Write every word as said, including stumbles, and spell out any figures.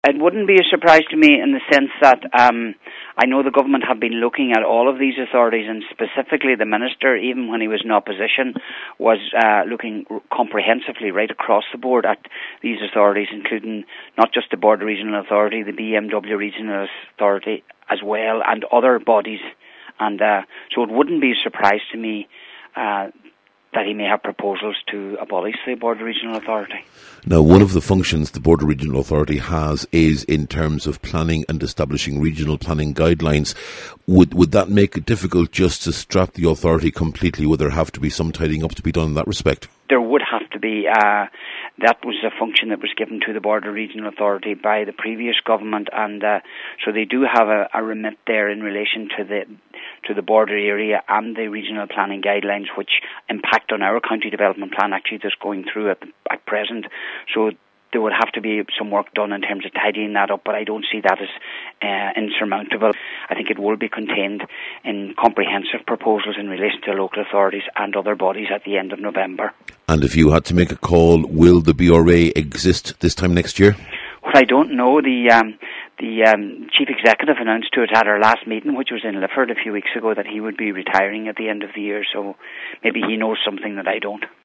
It wouldn't be a surprise to me in the sense that um, I know the government have been looking at all of these authorities, and specifically the Minister, even when he was in opposition, was uh, looking comprehensively right across the board at these authorities, including not just the Border Regional Authority, the B M W Regional Authority as well, and other bodies. And uh, so it wouldn't be a surprise to me uh, that he may have proposals to abolish the Border Regional Authority. Now, one of the functions the Border Regional Authority has is in terms of planning and establishing regional planning guidelines. Would would that make it difficult just to strap the authority completely? Would there have to be some tidying up to be done in that respect? There would have to be. Uh, that was a function that was given to the Border Regional Authority by the previous government, and uh, so they do have a, a remit there in relation to the to the border area and the regional planning guidelines, which impact on our county development plan actually that's going through at, at present. So there would have to be some work done in terms of tidying that up, but I don't see that as uh, insurmountable. I think it will be contained in comprehensive proposals in relation to local authorities and other bodies at the end of November. And if you had to make a call, will the B R A exist this time next year? Well, I don't know. The um, the um, chief executive announced to us at our last meeting, which was in Lifford a few weeks ago, that he would be retiring at the end of the year, so maybe he knows something that I don't.